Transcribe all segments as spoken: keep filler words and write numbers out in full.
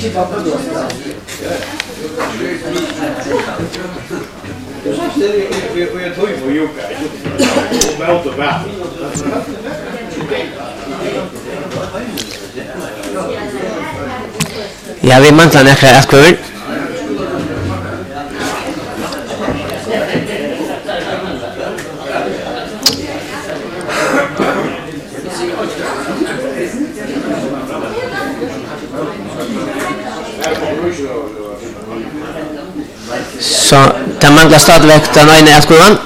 Jag tror ju på Jukka. Och mot och bär. Ja, vi manglar nekra atkvöver. Så det manglar stadigvæk den ene atkvöven.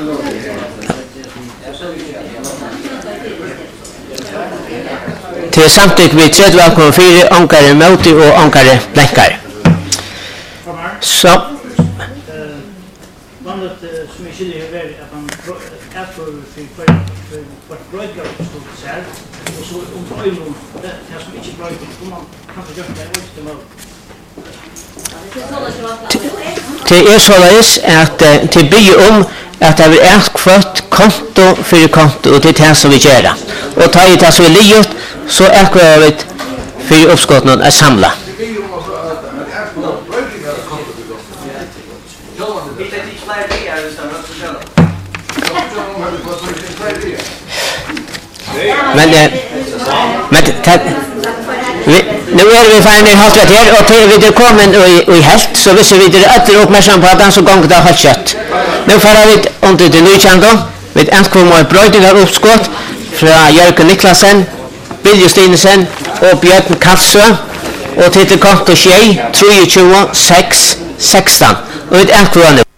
Til samtykke vi tredje valgkommer fire, ångare møte og ångare blenkare. Så. Vanligt som jeg skiljer er at man etterfører for et brøydgjør på stort sær, og så om øyne, det som ikke brøydgjør, så man kan få gjøre det også til mål. Det er således at til bygge om at det er et kvart konto for konto, og det er det som vi gjør. Og ta i det som er livet, så er det for oppskottene er samlet. Men, men vi, nu er vi ferdig halvtrett her, og til vi er kommet i, i helt, så hvis vi er etter oppmerksom på at den så ganger det er halvt kjøtt. Nu får vi under det nykjente, vi er ankommet og brøydinger oppskott fra Jørgen Niklasen, Bilje Stinesen og Bjørn Kalsø, og til konto tjei, treogtjúgu, seks, sekstan, og vi er ankommet.